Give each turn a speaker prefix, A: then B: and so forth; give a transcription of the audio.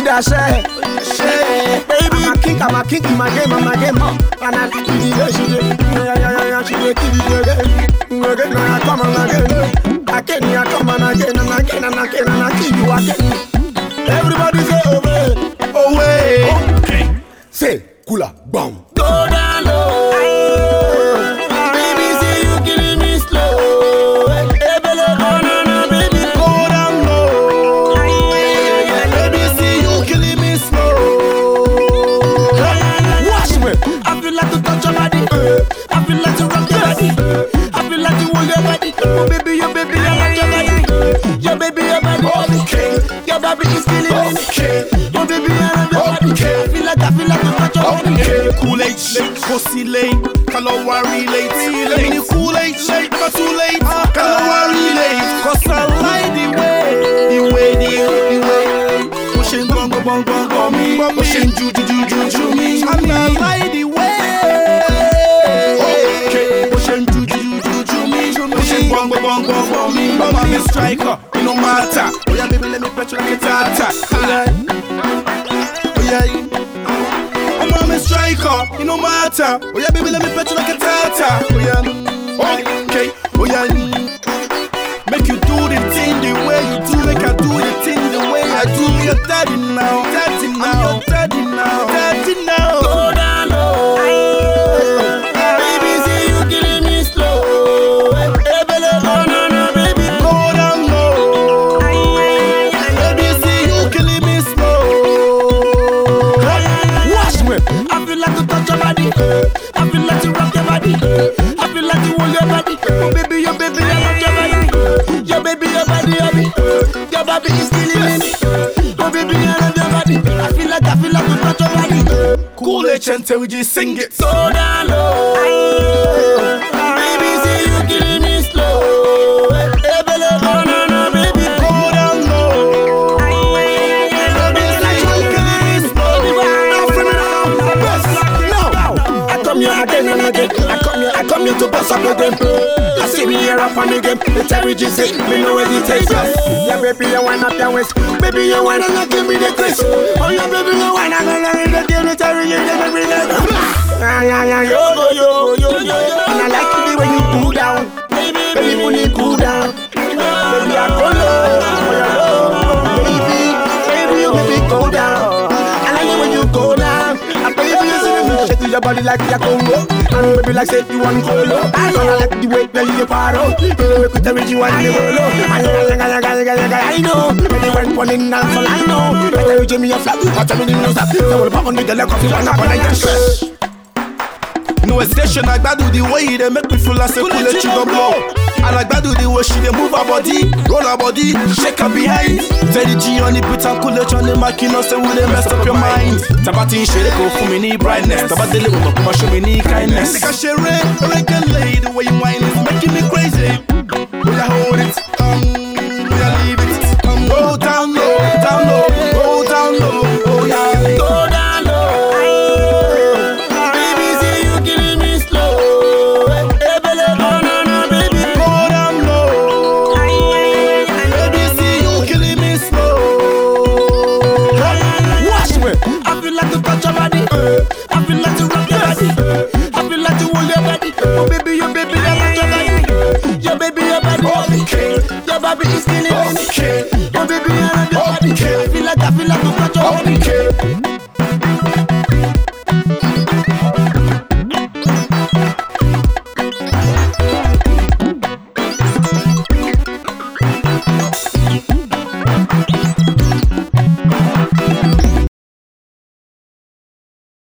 A: that share. Baby, I'm a king in my game, I'm a game up. And I like the way she did. She did kill it again. Now I come on again. I come on again and again and again and I kill you again. Everybody say away. Okay. Say cooler, bam. Go down low. Baby, say you killing me slow. Baby, go down low. Baby, say you killing me slow. Watch me. I feel like to touch your body. I feel like to rock your body. I feel like to hold your body. Oh baby, I like your body. Your baby, your body. Okay. Your baby is killing me. Okay. Oh baby, I love your body. Okay. I feel like to touch your body.
B: Kool-Aid shake, pussy late, calorie late. Any Kool-Aid shake, never too late, calorie late. Cause I like the way. Pushing gong me, pushing ju me. And I like the way. Okay, pushing ju me, pushing gong me. Mama me striker, it no matter. Oh yeah, baby, let me pet you like a tata. Oh yeah. I'm a striker, it no matter. Oh yeah, baby, let me pet you like a tata. Oh yeah, okay. Oh yeah, make you do the thing the way you do. Make I do the thing the way I do. You're daddy now.
A: Go down low. Baby, say you killing me slow. Baby,
B: go down low. Baby, say you killing me slow.
A: Watch me. I feel like to touch your body. I feel like to rock your body. I feel like to hold your body. Oh baby, I love your body. Your baby, your body. Your baby is killing me. Oh baby, I love your body. I feel like to touch your body.
B: Kool-Aid Chente, we just sing it.
A: Go down low. Baby, say you killing me slow. Baby,
B: go down low. Baby, say you killing me slow.
A: I come here again and again. I come here to bust up again. I see me here up on the game. The Terry G say, me know hesitate. Yeah, baby, you wind up your waist. Baby, you wind and give me the kiss. Oh, yeah, baby, you wind and give me the Terry G. Yeah, yo. And I like the way you cool down. Baby, when you cool down. Baby, I go low. Baby, you make me go down. I like it when you go down. I baby, you see me shake to your body like a Congo. And baby, like say you want Colo. And I like the way that you paro. You make it reach you and you roll. I know. When you went pulling down for I know. When you Jimmy your flap, watch me in no stop. So we'll pop on the leg of you and up on the stress.
B: No hesitation, I do the way they make me feel like a Kool-Aid you gon' blow. I like do the way she dey move her body, roll her body, shake her behind. Tell the G on the beat and Kool-Aid on the mic, you know say we dey mess up your mind. Tabati shade go for me need brightness, Tabati le go come show me need kindness. Like a share, like a lady, the way you whine is making me crazy. Will I hold it? Will I leave it? Go down low, go down low, oh yeah.
A: Go down low. Baby, say you killing me slow. Baby,
B: go down low. Baby, see you killing me slow.
A: Watch me. I feel like to touch your body. I feel like to rock your body. I feel like to hold your body. Oh baby, I love your body. Your baby, your body.
B: Okay.
A: Your baby is killing me.
B: Okay.
A: Oh baby, I